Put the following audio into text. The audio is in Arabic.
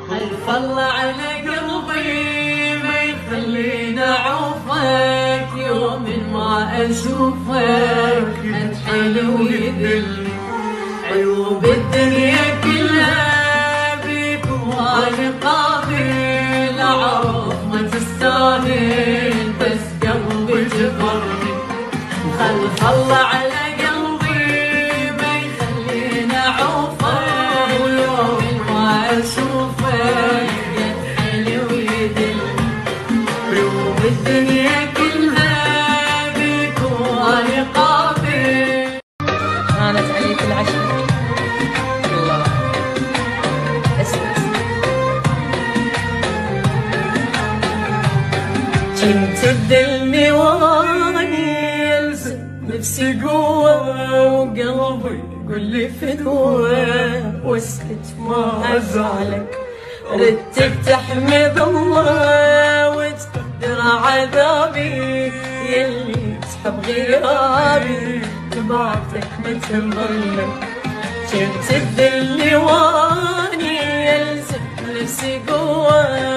ألف الله على قلبي ما يخليني أعوفك يوم ما أشوفك أنت حلو يذلني عيوب الدنيا كلها بيك وأنا قابل أعرف ما تستاهل بس قلبي جبرني خلف الله على قلبي ما يخليني أعوفك ويوم ما أشوفك يا حلو يذلني عيوب الدنيا كلها بيك وأنا قابل. هانت عليك العشرة الله اسمع كنت تدلني واني يلزم نفسي قوة وقلبي يقول لي فدوة واسكت ما ازعلك ردك تحمد الله وتقدر عذابي يلي تحب غيابي تبعتك ما تمرلك كنت تدلني واني يلزم نفسي قوة